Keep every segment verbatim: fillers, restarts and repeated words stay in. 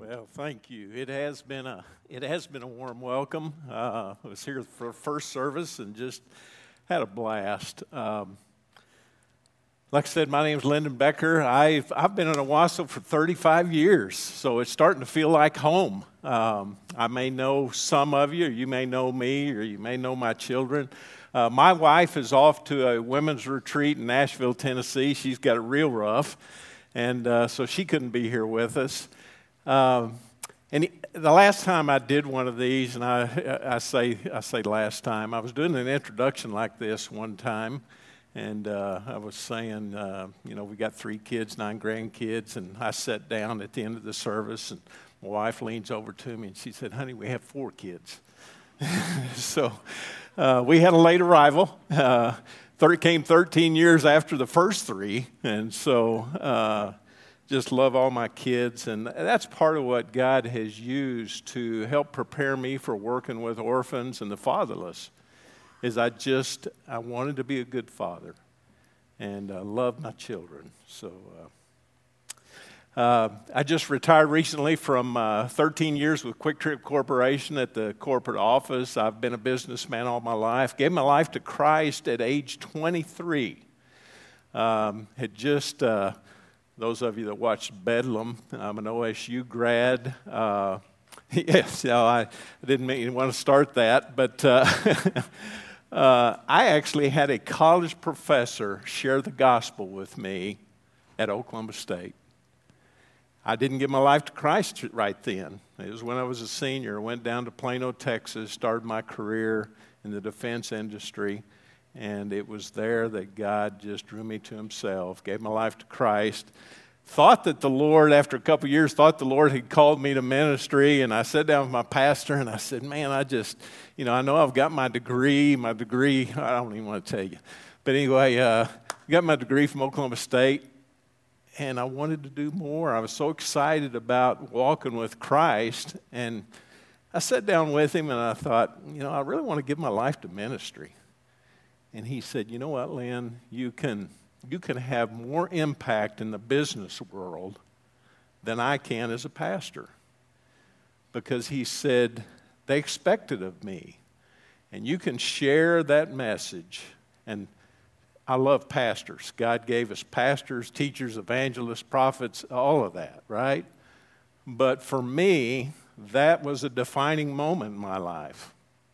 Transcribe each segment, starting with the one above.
Well, thank you. It has been a it has been a warm welcome. Uh, I was here for first service and just had a blast. Um, like I said, my name is Lyndon Becker. I've I've been in Owasso for thirty-five years, so it's starting to feel like home. Um, I may know some of you, or you may know me, or you may know my children. Uh, my wife is off to a women's retreat in Nashville, Tennessee. She's got it real rough, and uh, so she couldn't be here with us. Um, and the last time I did one of these, and I, I say I say last time, I was doing an introduction like this one time, and uh, I was saying, uh, you know, we got three kids, nine grandkids, and I sat down at the end of the service, and my wife leans over to me, and she said, "Honey, we have four kids." so uh, we had a late arrival. Uh, it came thirteen years after the first three, and so... Uh, Just love all my kids, and that's part of what God has used to help prepare me for working with orphans and the fatherless, is I just, I wanted to be a good father and uh, love my children. So uh, uh, I just retired recently from uh, thirteen years with Quick Trip Corporation at the corporate office. I've been a businessman all my life. Gave my life to Christ at age twenty-three. Um, had just... Uh, Those of you that watched Bedlam, I'm an O S U grad. Uh, yes, no, I, I didn't mean, want to start that, but uh, uh, I actually had a college professor share the gospel with me at Oklahoma State. I didn't give my life to Christ right then. It was when I was a senior. I went down to Plano, Texas, started my career in the defense industry. And it was there that God just drew me to himself, gave my life to Christ. Thought that the Lord, after a couple of years, thought the Lord had called me to ministry. And I sat down with my pastor and I said, man, I just, you know, I know I've got my degree. My degree, I don't even want to tell you. But anyway, uh, I got my degree from Oklahoma State. And I wanted to do more. I was so excited about walking with Christ. And I sat down with him and I thought, you know, I really want to give my life to ministry. And he said, you know what, Lynn, you can you can have more impact in the business world than I can as a pastor. Because he said, they expect it of me. And you can share that message. And I love pastors. God gave us pastors, teachers, evangelists, prophets, all of that, right? But for me, that was a defining moment in my life.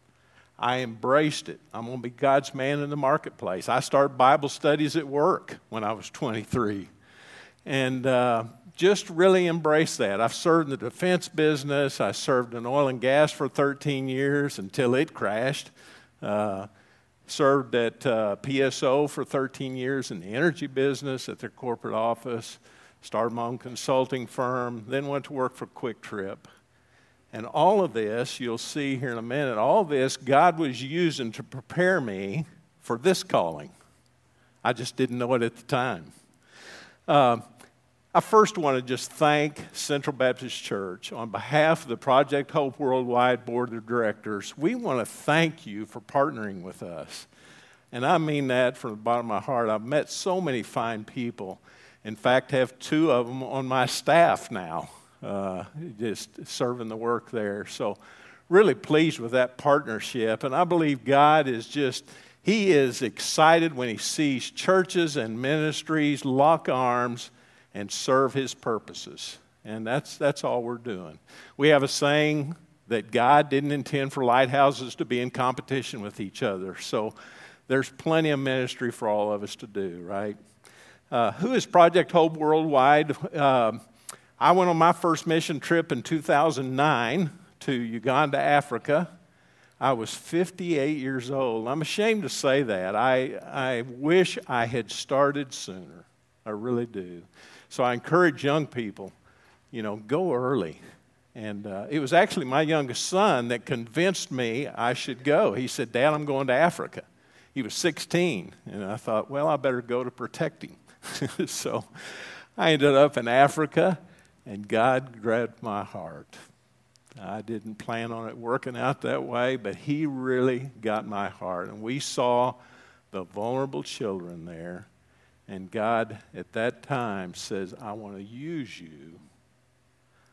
I embraced it. I'm going to be God's man in the marketplace. I started Bible studies at work when I was twenty-three. And uh, just really embraced that. I've served in the defense business. I served in oil and gas for thirteen years until it crashed. Uh, served at uh, P S O for thirteen years in the energy business at their corporate office. Started my own consulting firm. Then went to work for Quick Trip. And all of this, you'll see here in a minute, all this God was using to prepare me for this calling. I just didn't know it at the time. Uh, I first want to just thank Central Baptist Church on behalf of the Project Hope Worldwide Board of Directors. We want to thank you for partnering with us. And I mean that from the bottom of my heart. I've met so many fine people. In fact, have two of them on my staff now. Uh, just serving the work there. So really pleased with that partnership. And I believe God is just, he is excited when he sees churches and ministries lock arms and serve his purposes. And that's that's all we're doing. We have a saying that God didn't intend for lighthouses to be in competition with each other. So there's plenty of ministry for all of us to do, right? Uh, who is Project Hope Worldwide? Uh, I went on my first mission trip in two thousand nine to Uganda, Africa. I was fifty-eight years old. I'm ashamed to say that. I, I wish I had started sooner. I really do. So I encourage young people, you know, go early. And uh, it was actually my youngest son that convinced me I should go. He said, Dad, I'm going to Africa. He was sixteen. And I thought, well, I better go to protect him. So I ended up in Africa. And God grabbed my heart. I didn't plan on it working out that way, but he really got my heart. And we saw the vulnerable children there. And God, at that time, says, I want to use you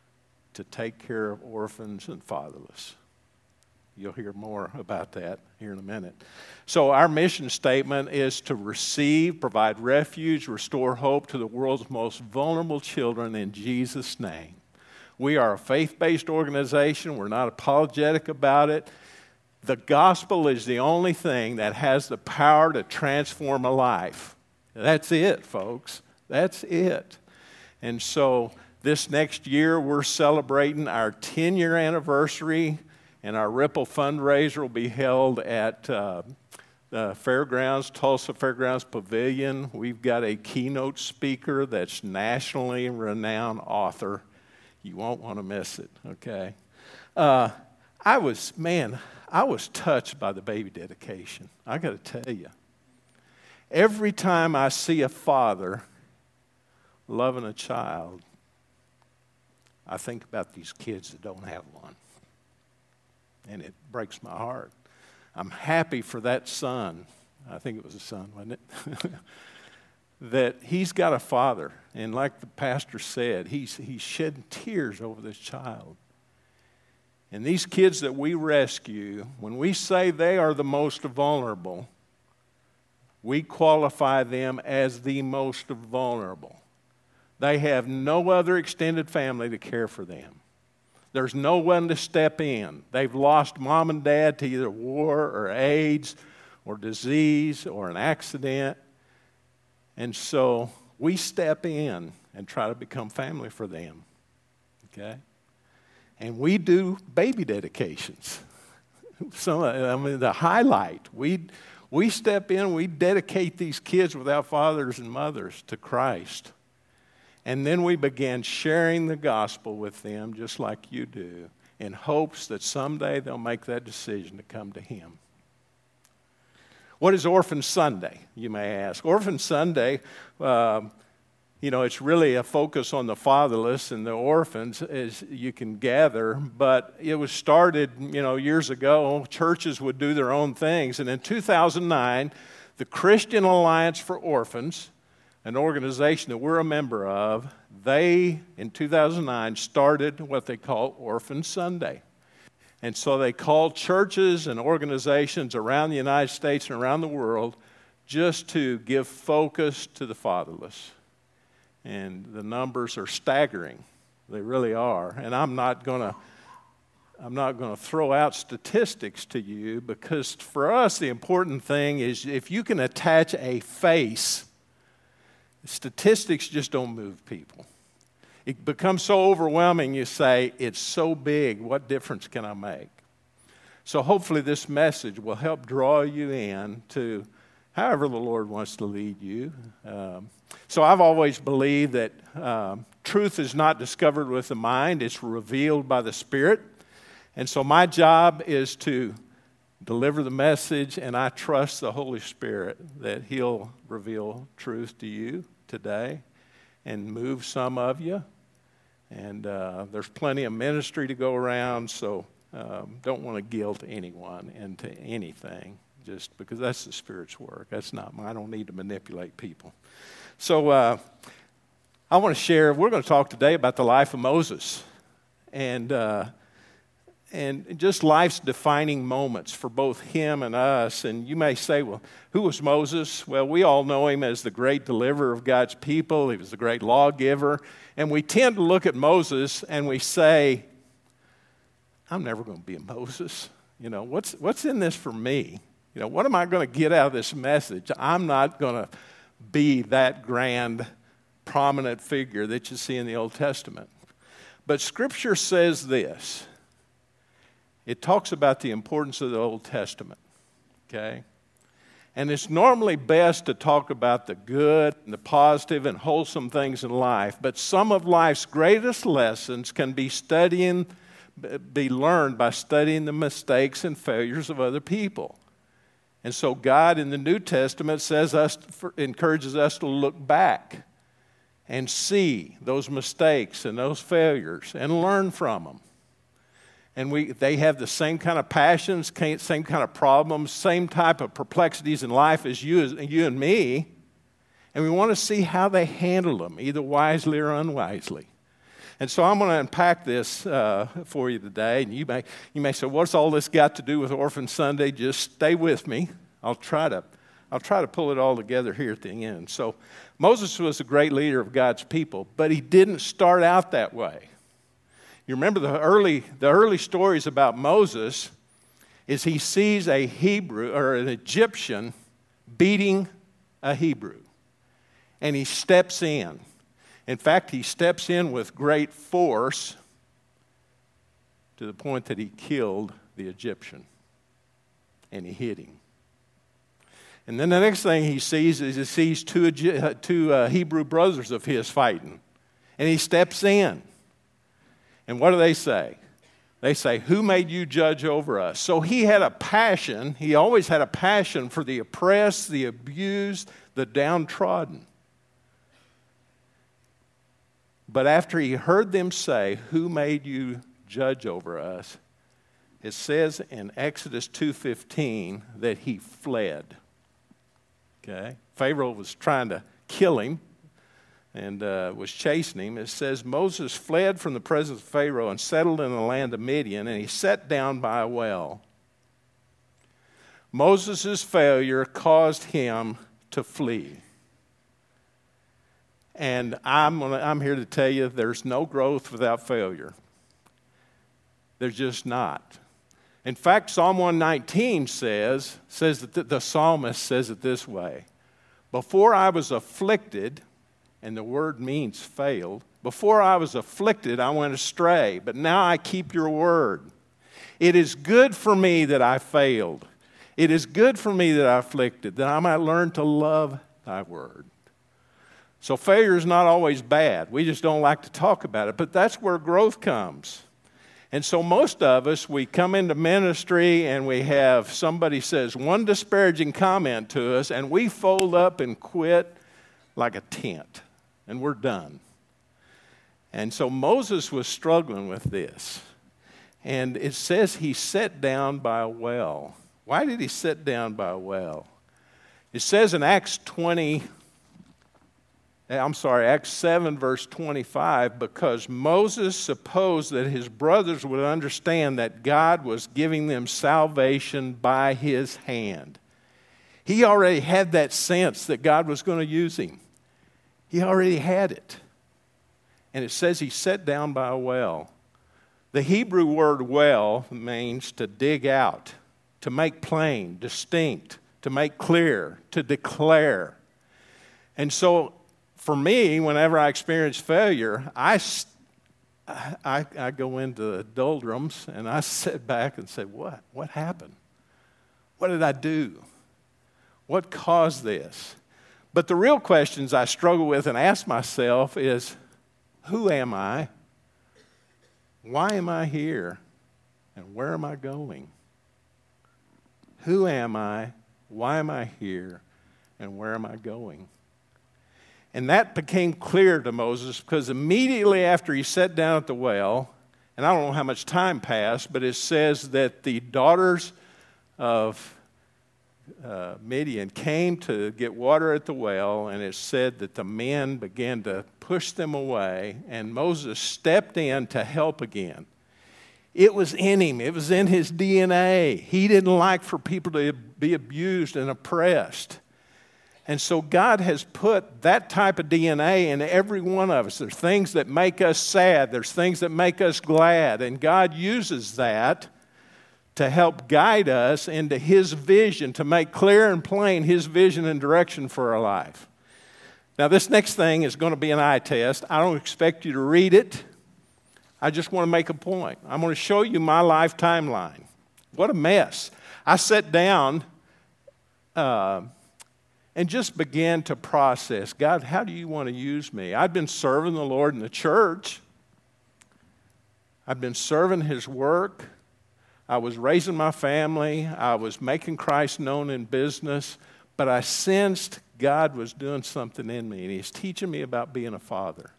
to take care of orphans and fatherless. You'll hear more about that here in a minute. So our mission statement is to receive, provide refuge, restore hope to the world's most vulnerable children in Jesus' name. We are a faith-based organization. We're not apologetic about it. The gospel is the only thing that has the power to transform a life. That's it, folks. That's it. And so this next year, we're celebrating our ten-year anniversary, and our Ripple fundraiser will be held at uh, the Fairgrounds, Tulsa Fairgrounds Pavilion. We've got a keynote speaker that's nationally renowned author. You won't want to miss it, okay? Uh, I was, man, I was touched by the baby dedication. I got to tell you. Every time I see a father loving a child, I think about these kids that don't have one. And it breaks my heart. I'm happy for that son. I think it was a son, wasn't it? That he's got a father. And like the pastor said, he's, he's shedding tears over this child. And these kids that we rescue, when we say they are the most vulnerable, we qualify them as the most vulnerable. They have no other extended family to care for them. There's no one to step in. They've lost mom and dad to either war or AIDS or disease or an accident. And so we step in and try to become family for them. Okay? And we do baby dedications. So, I mean, the highlight. We, we step in, we dedicate these kids without fathers and mothers to Christ. And then we began sharing the gospel with them just like you do in hopes that someday they'll make that decision to come to Him. What is Orphan Sunday, you may ask? Orphan Sunday, uh, you know, it's really a focus on the fatherless and the orphans, as you can gather. But it was started, you know, years ago. Churches would do their own things. And in two thousand nine, the Christian Alliance for Orphans, an organization that we're a member of, they, in two thousand nine, started what they call Orphan Sunday. And so they called churches and organizations around the United States and around the world just to give focus to the fatherless. And the numbers are staggering. They really are. And I'm not going to I'm not going to throw out statistics to you, because for us the important thing is if you can attach a face. Statistics just don't move people. It becomes so overwhelming, you say, it's so big, what difference can I make? So hopefully this message will help draw you in to however the Lord wants to lead you. Um, so I've always believed that um, truth is not discovered with the mind, it's revealed by the Spirit. And so my job is to deliver the message, and I trust the Holy Spirit that He'll reveal truth to you today and move some of you. And uh, there's plenty of ministry to go around, so um, don't want to guilt anyone into anything, just because that's the Spirit's work. That's not mine. I don't need to manipulate people. So uh, I want to share, we're going to talk today about the life of Moses. And uh, And just life's defining moments for both him and us. And you may say, well, who was Moses? Well, we all know him as the great deliverer of God's people. He was the great lawgiver. And we tend to look at Moses and we say, I'm never going to be a Moses. You know, what's, what's in this for me? You know, what am I going to get out of this message? I'm not going to be that grand, prominent figure that you see in the Old Testament. But Scripture says this. It talks about the importance of the Old Testament, okay? And it's normally best to talk about the good and the positive and wholesome things in life, but some of life's greatest lessons can be studying, be learned by studying the mistakes and failures of other people. And so God in the New Testament says us, encourages us to look back and see those mistakes and those failures and learn from them. And we, they have the same kind of passions, same kind of problems, same type of perplexities in life as you, as you and me. And we want to see how they handle them, either wisely or unwisely. And so I'm going to unpack this uh, for you today. And you may, you may say, what's all this got to do with Orphan Sunday? Just stay with me. I'll try to, I'll try to pull it all together here at the end. So Moses was a great leader of God's people, but he didn't start out that way. You remember the early, the early stories about Moses is he sees a Hebrew or an Egyptian beating a Hebrew, and he steps in. In fact, he steps in with great force to the point that he killed the Egyptian, and he hit him. And then the next thing he sees is he sees two, two uh, Hebrew brothers of his fighting, and he steps in. And what do they say? They say, who made you judge over us? So he had a passion. He always had a passion for the oppressed, the abused, the downtrodden. But after he heard them say, who made you judge over us? It says in Exodus two fifteen that he fled. Okay? Pharaoh was trying to kill him and uh, was chasing him. It says Moses fled from the presence of Pharaoh and settled in the land of Midian, and he sat down by a well. Moses' failure caused him to flee. And I'm, gonna, I'm here to tell you there's no growth without failure. There's just not. In fact, Psalm one nineteen says, says that the, the psalmist says it this way. Before I was afflicted, and the word means failed, before I was afflicted, I went astray, but now I keep your word. It is good for me that I failed. It is good for me that I afflicted, that I might learn to love thy word. So failure is not always bad. We just don't like to talk about it, but that's where growth comes. And so most of us, we come into ministry and we have somebody says one disparaging comment to us, and we fold up and quit like a tent, and we're done. And so Moses was struggling with this. And it says he sat down by a well. Why did he sit down by a well? It says in Acts twenty, I'm sorry, Acts seven, verse twenty-five, because Moses supposed that his brothers would understand that God was giving them salvation by his hand. He already had that sense that God was going to use him. He already had it. And it says he sat down by a well. The Hebrew word well means to dig out, to make plain, distinct, to make clear, to declare. And so for me, whenever I experience failure, I, I, I go into the doldrums and I sit back and say, what? What happened? What did I do? What caused this? But the real questions I struggle with and ask myself is, who am I? Why am I here? And where am I going? Who am I? Why am I here? And where am I going? And that became clear to Moses because immediately after he sat down at the well, and I don't know how much time passed, but it says that the daughters of uh, Midian came to get water at the well, and it said that the men began to push them away, and Moses stepped in to help again. It was in him. It was in his D N A. He didn't like for people to be abused and oppressed. And so God has put that type of D N A in every one of us. There's things that make us sad. There's things that make us glad. And God uses that to help guide us into His vision, to make clear and plain His vision and direction for our life. Now, this next thing is going to be an eye test. I don't expect you to read it. I just want to make a point. I'm going to show you my life timeline. What a mess. I sat down uh, and just began to process, God, how do you want to use me? I've been serving the Lord in the church. I've been serving His work. I was raising my family. I was making Christ known in business. But I sensed God was doing something in me, and He's teaching me about being a father.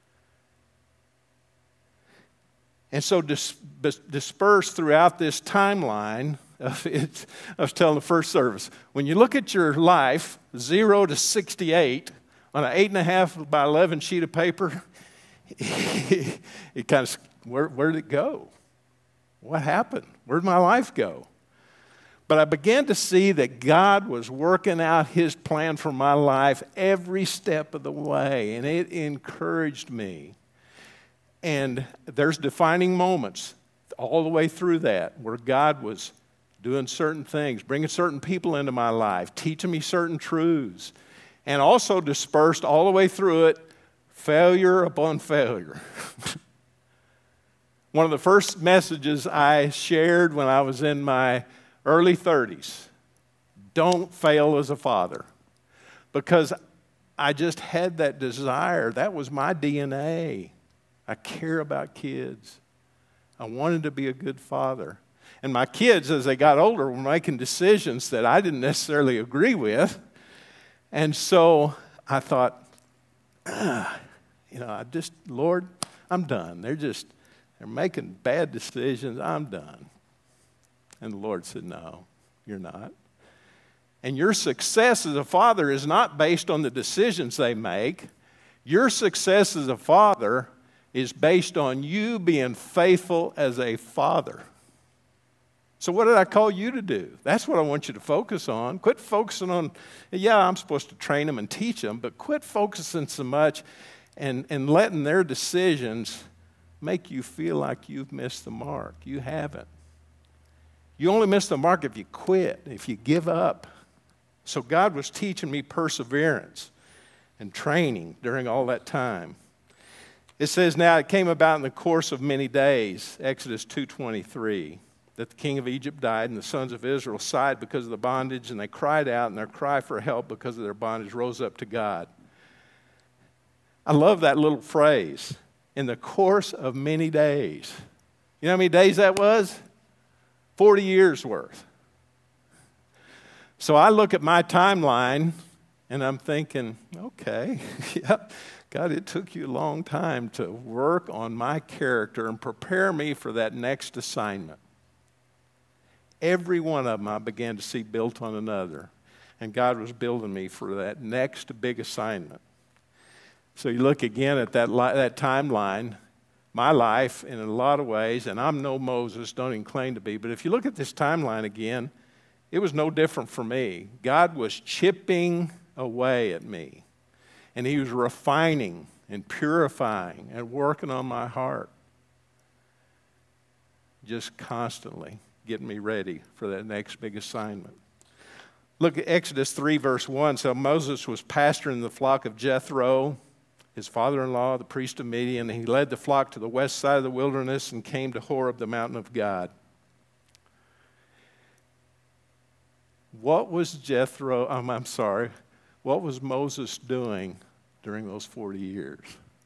And so dis- dispersed throughout this timeline, of it, I was telling the first service, when you look at your life, zero to sixty-eight, on an eight and a half by eleven sheet of paper, it kind of, where, where did it go? What happened? Where did my life go? But I began to see that God was working out His plan for my life every step of the way, and it encouraged me. And there's defining moments all the way through that where God was doing certain things, bringing certain people into my life, teaching me certain truths, and also dispersed all the way through it, failure upon failure. One of the first messages I shared when I was in my early thirties, don't fail as a father, because I just had that desire. That was my D N A. I care about kids. I wanted to be a good father. And my kids, as they got older, were making decisions that I didn't necessarily agree with. And so I thought, ah, you know, I just, Lord, I'm done. They're just, they're making bad decisions. I'm done. And the Lord said, no, you're not. And your success as a father is not based on the decisions they make. Your success as a father is based on you being faithful as a father. So what did I call you to do? That's what I want you to focus on. Quit focusing on, yeah, I'm supposed to train them and teach them, but quit focusing so much and, and letting their decisions make you feel like you've missed the mark. You haven't. You only miss the mark if you quit, if you give up. So God was teaching me perseverance and training during all that time. It says, now it came about in the course of many days, Exodus two twenty-three, that the king of Egypt died, and the sons of Israel sighed because of the bondage, and they cried out, and their cry for help because of their bondage rose up to God. I love that little phrase, in the course of many days. You know how many days that was? forty years worth. So I look at my timeline, and I'm thinking, okay, yeah, God, it took you a long time to work on my character and prepare me for that next assignment. Every one of them I began to see built on another, and God was building me for that next big assignment. So you look again at that, li- that timeline, my life in a lot of ways, and I'm no Moses, don't even claim to be, but if you look at this timeline again, it was no different for me. God was chipping away at me, and He was refining and purifying and working on my heart, just constantly getting me ready for that next big assignment. Look at Exodus three, verse one. So Moses was pasturing the flock of Jethro, his father-in-law, the priest of Midian, and he led the flock to the west side of the wilderness and came to Horeb, the mountain of God. What was Jethro, um, I'm sorry, what was Moses doing during those forty years?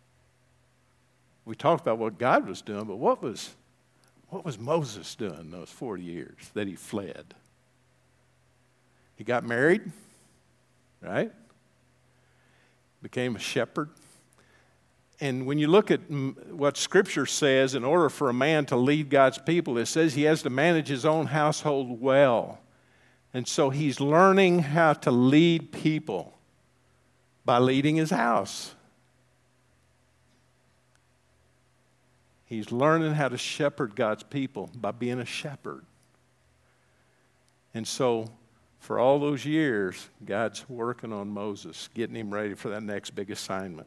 We talked about what God was doing, but what was, what was Moses doing those forty years that he fled? He got married, right? Became a shepherd. And when you look at what Scripture says, in order for a man to lead God's people, it says he has to manage his own household well. And so he's learning how to lead people by leading his house. He's learning how to shepherd God's people by being a shepherd. And so for all those years, God's working on Moses, getting him ready for that next big assignment.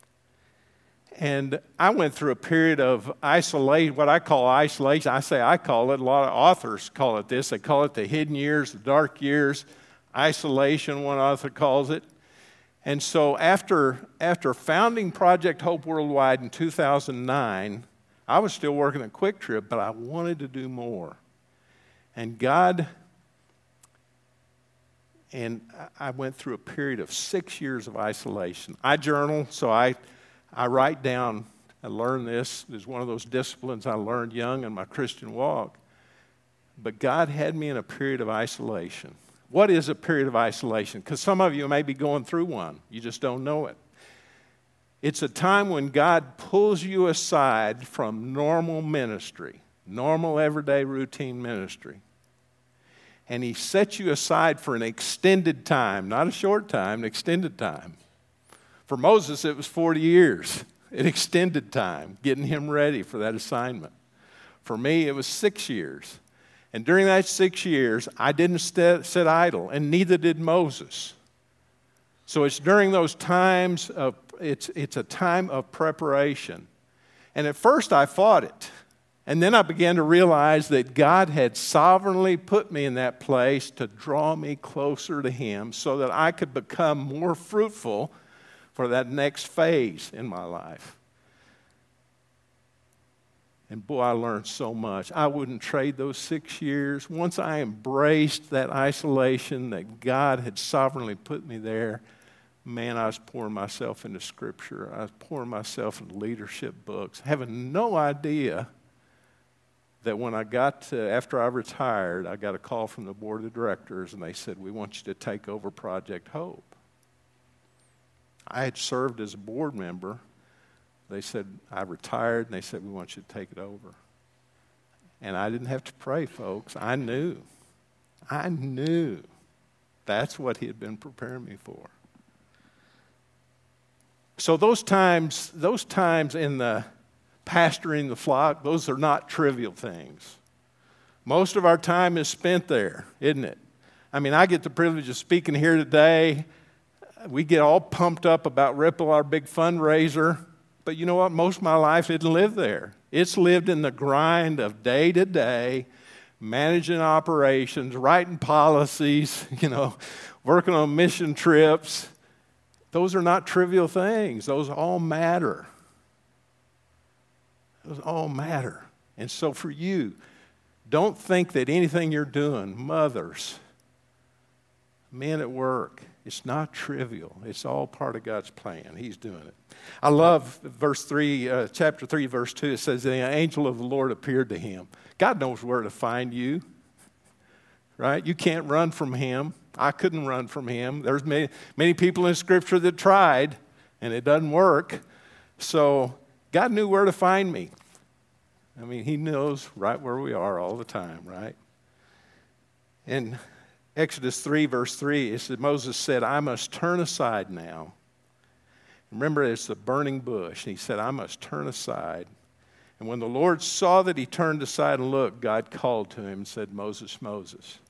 And I went through a period of isolation, what I call isolation. I say I call it, a lot of authors call it this. They call it the hidden years, the dark years, isolation, one author calls it. And so after, after founding Project Hope Worldwide in two thousand nine, I was still working at Quick Trip, but I wanted to do more. And God, and I went through a period of six years of isolation. I journal, so I... I write down, I learned this. It's one of those disciplines I learned young in my Christian walk. But God had me in a period of isolation. What is a period of isolation? Because some of you may be going through one. You just don't know it. It's a time when God pulls you aside from normal ministry, normal everyday routine ministry. And He sets you aside for an extended time, not a short time, an extended time. For Moses, it was forty years. It extended time, getting him ready for that assignment. For me, it was six years. And during that six years, I didn't st- sit idle, and neither did Moses. So it's during those times of, it's, it's a time of preparation. And at first I fought it. And then I began to realize that God had sovereignly put me in that place to draw me closer to him so that I could become more fruitful for that next phase in my life. And boy, I learned so much. I wouldn't trade those six years. Once I embraced that isolation that God had sovereignly put me there, man, I was pouring myself into Scripture. I was pouring myself into leadership books, having no idea that when I got to, after I retired, I got a call from the board of directors, and they said, we want you to take over Project Hope. I had served as a board member. They said, I retired, and they said, we want you to take it over. And I didn't have to pray, folks. I knew. I knew that's what he had been preparing me for. So those times, those times in the pastoring the flock, those are not trivial things. Most of our time is spent there, isn't it? I mean, I get the privilege of speaking here today. We get all pumped up about Ripple, our big fundraiser. But you know what? Most of my life didn't live there. It's lived in the grind of day to day, managing operations, writing policies, you know, working on mission trips. Those are not trivial things. Those all matter. Those all matter. And so for you, don't think that anything you're doing, mothers, men at work, it's not trivial. It's all part of God's plan. He's doing it. I love verse three, uh, chapter three, verse two. It says, the angel of the Lord appeared to him. God knows where to find you, right? You can't run from him. I couldn't run from him. There's many, many people in Scripture that tried, and it doesn't work. So God knew where to find me. I mean, he knows right where we are all the time, right? In Exodus three, verse three, it said, Moses said, I must turn aside now. Remember, it's the burning bush. And he said, I must turn aside. And when the Lord saw that he turned aside and looked, God called to him and said, Moses, Moses.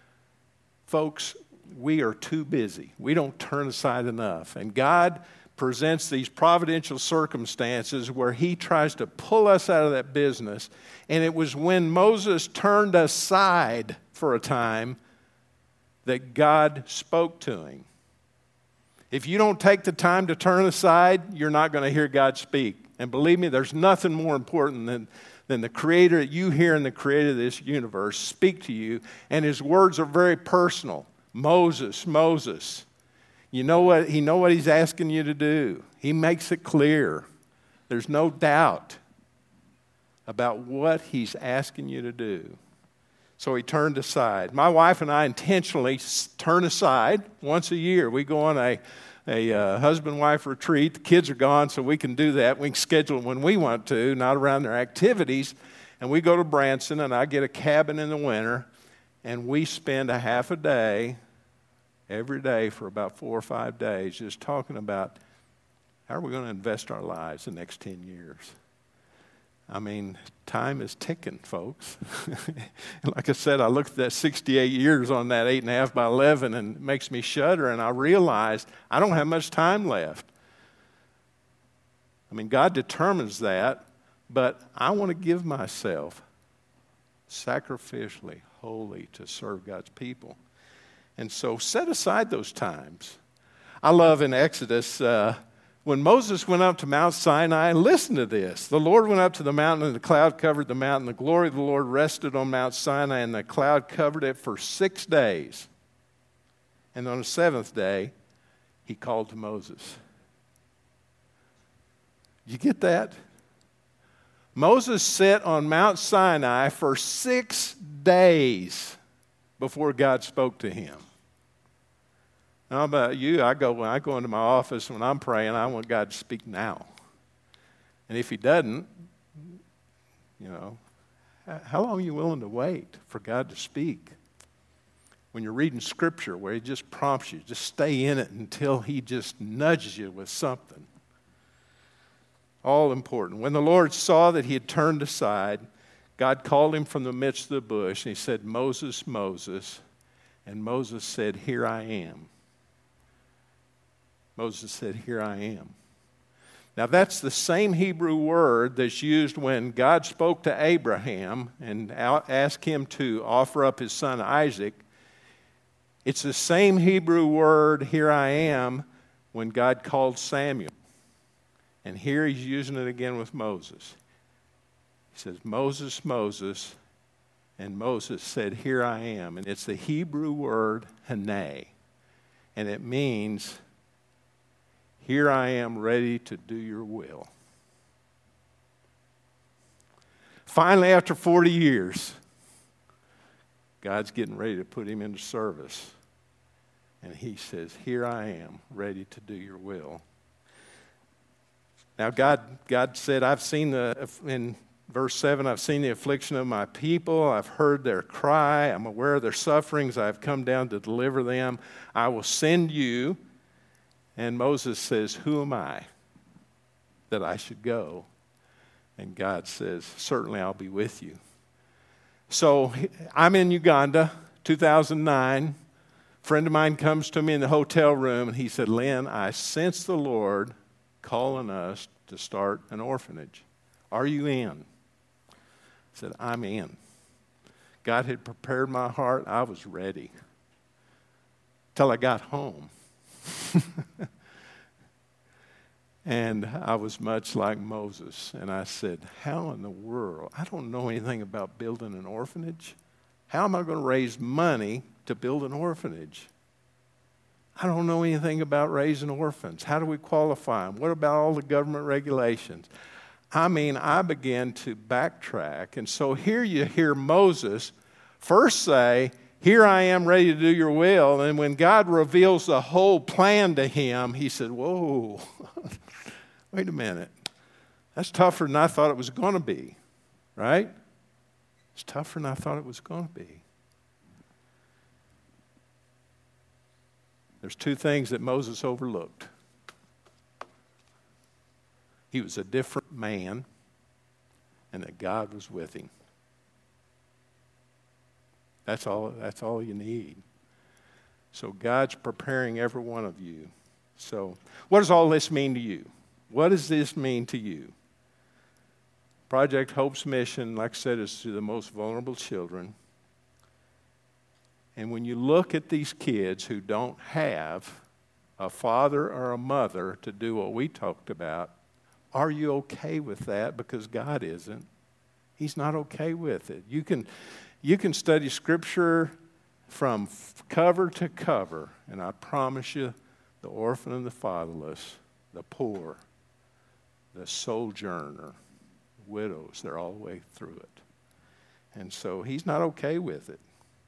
Folks, we are too busy. We don't turn aside enough. And God presents these providential circumstances where he tries to pull us out of that business. And it was when Moses turned aside for a time that God spoke to him. If you don't take the time to turn aside, you're not going to hear God speak. And believe me, there's nothing more important than, than the Creator, you hearing the Creator of this universe speak to you. And his words are very personal. Moses, Moses. You know what? He know what he's asking you to do. He makes it clear. There's no doubt about what he's asking you to do. So he turned aside. My wife and I intentionally turn aside once a year. We go on a, a uh, husband-wife retreat. The kids are gone, so we can do that. We can schedule it when we want to, not around their activities. And we go to Branson, and I get a cabin in the winter, and we spend a half a day every day for about four or five days just talking about how are we going to invest our lives the next ten years. I mean, time is ticking, folks. Like I said, I looked at that sixty-eight years on that eight and a half by eleven, and it makes me shudder, and I realized I don't have much time left. I mean, God determines that, but I want to give myself sacrificially, wholly to serve God's people. And so set aside those times. I love in Exodus, uh, when Moses went up to Mount Sinai, listen to this. The Lord went up to the mountain, and the cloud covered the mountain. The glory of the Lord rested on Mount Sinai, and the cloud covered it for six days. And on the seventh day, he called to Moses. You get that? Moses sat on Mount Sinai for six days before God spoke to him. How about you? I go when I go into my office when I'm praying, I want God to speak now. And if he doesn't, you know, how long are you willing to wait for God to speak? When you're reading Scripture where he just prompts you, just stay in it until he just nudges you with something. All important. When the Lord saw that he had turned aside, God called him from the midst of the bush, and he said, Moses, Moses. And Moses said, here I am. Moses said, here I am. Now that's the same Hebrew word that's used when God spoke to Abraham and asked him to offer up his son Isaac. It's the same Hebrew word, here I am, when God called Samuel. And here he's using it again with Moses. He says, Moses, Moses. And Moses said, here I am. And it's the Hebrew word, hane. And it means, here I am ready to do your will. Finally, after forty years, God's getting ready to put him into service. And he says, here I am, ready to do your will. Now, God, God said, I've seen the, in verse seven, I've seen the affliction of my people. I've heard their cry. I'm aware of their sufferings. I've come down to deliver them. I will send you. And Moses says, who am I that I should go? And God says, certainly I'll be with you. So I'm in Uganda, two thousand nine. A friend of mine comes to me in the hotel room, and he said, Lynn, I sense the Lord calling us to start an orphanage. Are you in? I said, I'm in. God had prepared my heart. I was ready. Till I got home. And I was much like Moses. And I said, how in the world? I don't know anything about building an orphanage. How am I going to raise money to build an orphanage? I don't know anything about raising orphans. How do we qualify them? What about all the government regulations? I mean, I began to backtrack. And so here you hear Moses first say, here I am ready to do your will. And when God reveals the whole plan to him, he said, whoa, wait a minute. That's tougher than I thought it was going to be, right? It's tougher than I thought it was going to be. There's two things that Moses overlooked. He was a different man, and that God was with him. That's all, that's all you need. So God's preparing every one of you. So what does all this mean to you? What does this mean to you? Project Hope's mission, like I said, is to the most vulnerable children. And when you look at these kids who don't have a father or a mother to do what we talked about, are you okay with that? Because God isn't. He's not okay with it. You can, you can study Scripture from cover to cover, and I promise you, the orphan and the fatherless, the poor, the sojourner, widows, they're all the way through it. And so he's not okay with it.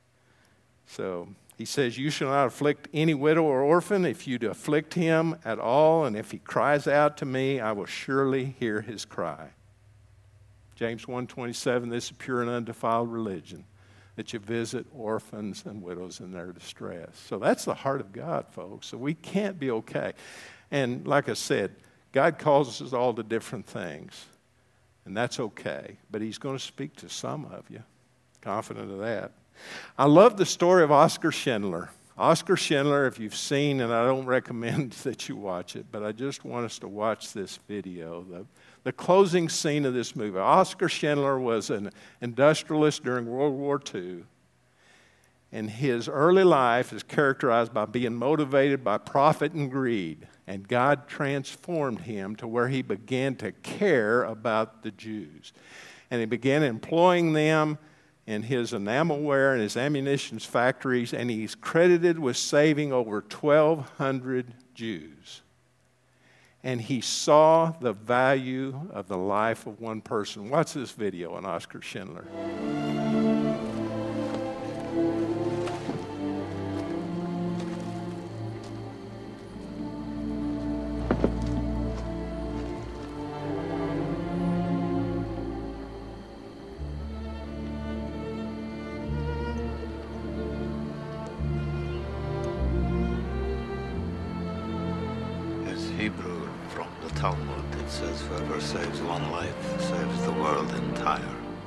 So he says, you shall not afflict any widow or orphan. If you afflict him at all, and if he cries out to me, I will surely hear his cry. James one twenty-seven, this is pure and undefiled religion, that you visit orphans and widows in their distress. So that's the heart of God, folks. So we can't be okay. And like I said, God calls us all to different things. And that's okay. But he's going to speak to some of you. Confident of that. I love the story of Oscar Schindler. Oscar Schindler, if you've seen, and I don't recommend that you watch it, but I just want us to watch this video. The, the closing scene of this movie. Oscar Schindler was an industrialist during World War Two. And his early life is characterized by being motivated by profit and greed. And God transformed him to where he began to care about the Jews. And he began employing them in his enamelware and his ammunition factories, and he's credited with saving over twelve hundred Jews. And he saw the value of the life of one person. Watch this video on Oscar Schindler. Hebrew from the Talmud. but it says whoever saves one life saves the world entire.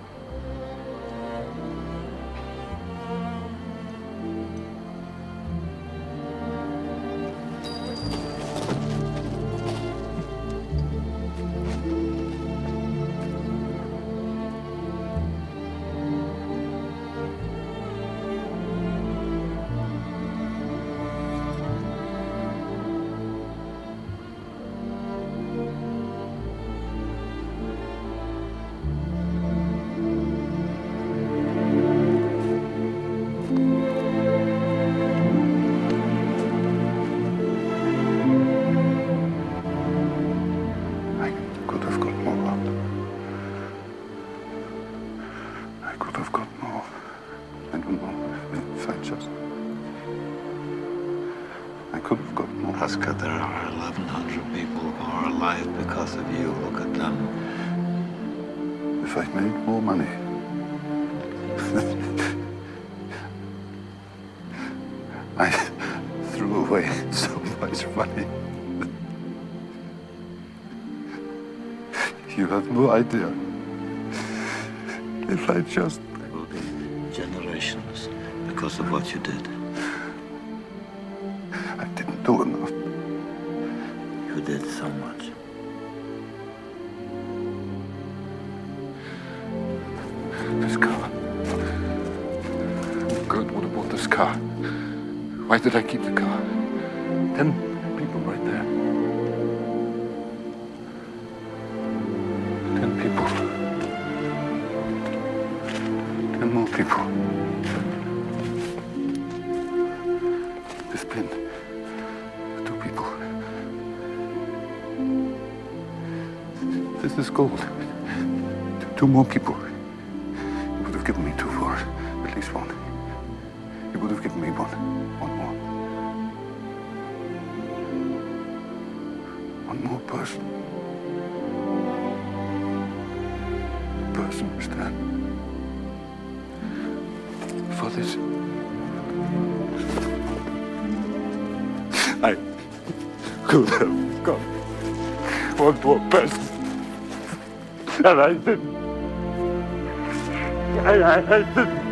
Oscar, there are eleven hundred people who are alive because of you. Look at them. If I'd made more money. I threw away so much money. You have no idea. If I just... There will be generations because of what you did. I didn't do enough. You did so much. This car. God would have bought this car. Why did I keep the car? Ten people right there. Ten people. Ten more people. This pin. Two people. This is gold. Two more people. You would have given me two for it. At least one. You would have given me one. One more. One more person. A person who stand for this. I could have got one more person. And I didn't. And I, I didn't.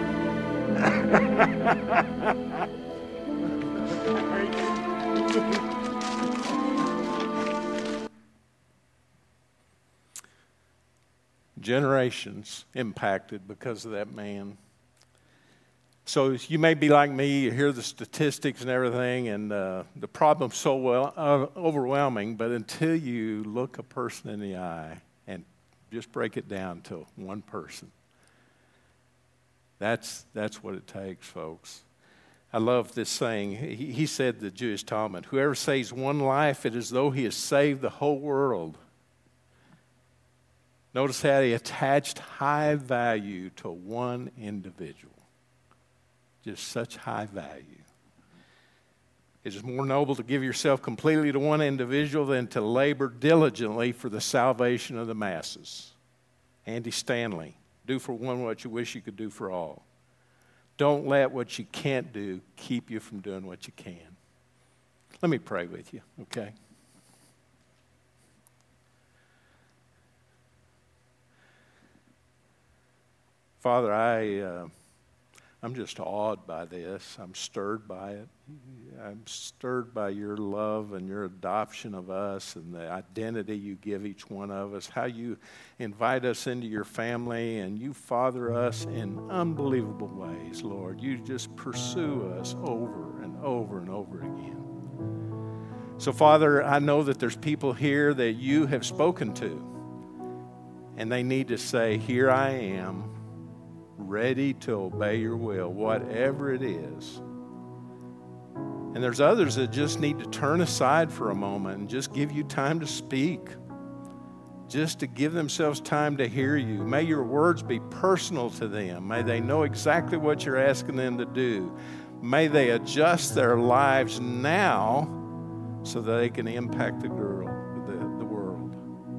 Generations impacted because of that man. So you may be like me, you hear the statistics and everything, and uh, the problem's so well uh, overwhelming, but until you look a person in the eye and just break it down to one person, that's that's what it takes, folks. I love this saying. He, he said, the Jewish Talmud, whoever saves one life, it is as though he has saved the whole world. Notice how he attached high value to one individual. Just such high value. It is more noble to give yourself completely to one individual than to labor diligently for the salvation of the masses. Andy Stanley, do for one what you wish you could do for all. Don't let what you can't do keep you from doing what you can. Let me pray with you, okay? Father, I, uh, I'm just awed by this. I'm stirred by it. I'm stirred by your love and your adoption of us and the identity you give each one of us, how you invite us into your family and you father us in unbelievable ways, Lord. You just pursue us over and over and over again. So, Father, I know that there's people here that you have spoken to, and they need to say, here I am, ready to obey your will, whatever it is. And there's others that just need to turn aside for a moment and just give you time to speak, just to give themselves time to hear you. May your words be personal to them. May they know exactly what you're asking them to do. May they adjust their lives now so that they can impact the girl, the, the world.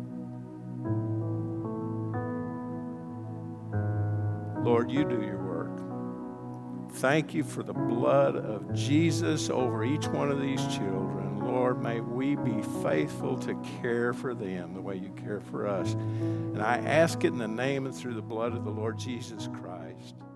Lord, you do your work. Thank you for the blood of Jesus over each one of these children. Lord, Lord, may we be faithful to care for them the way you care for us. And I ask it in the name and through the blood of the Lord Jesus Christ.